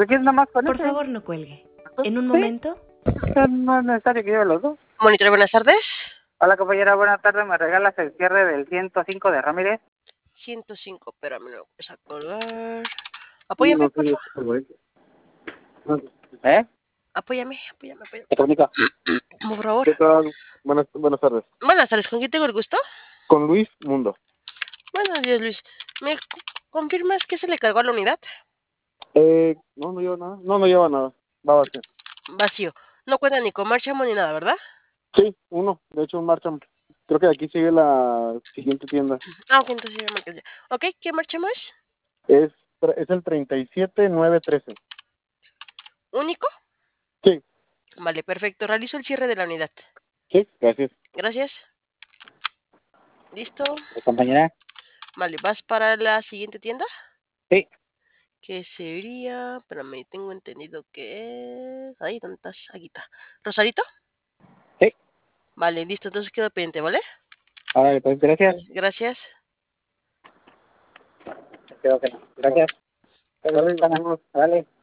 ¿Tú quieres nada más con Por ese? favor, no cuelgue. En un Sí, momento. no es necesario que lleve los dos. Monitor, buenas tardes. Hola compañera, buenas tardes. ¿Me regalas el cierre del 105 de Ramírez? 105, espérame, lo voy a colgar. Apóyame, por favor. ¿Eh? Apóyame. Electrónica. Por favor. ¿Qué tal? Buenas tardes. Buenas tardes, ¿con quién tengo el gusto? Con Luis Mundo. Buenos días, Luis. ¿Me confirmas que se le cargó a la unidad? No lleva nada. No lleva nada. Va a ser. Vacío. No cuenta ni con marchamo ni nada, ¿verdad? Sí, uno. De hecho, un marcha. Creo que de aquí sigue la siguiente tienda. Ah, ok, entonces ya marqué ya. Ok, ¿qué marchamo es? Es el 37913. ¿Único? Sí, Vale, perfecto. Realizo el cierre de la unidad. sí, gracias. Gracias. ¿Listo? Compañera. Vale, ¿vas para la siguiente tienda? Sí. Que sería... Espérame, tengo entendido que es... Ay, ¿dónde estás? Aquí está. ¿Rosarito? Sí. Vale, listo. Entonces quedo pendiente, ¿vale? Ahora, pues gracias. Gracias. Creo que no. Gracias. Vale.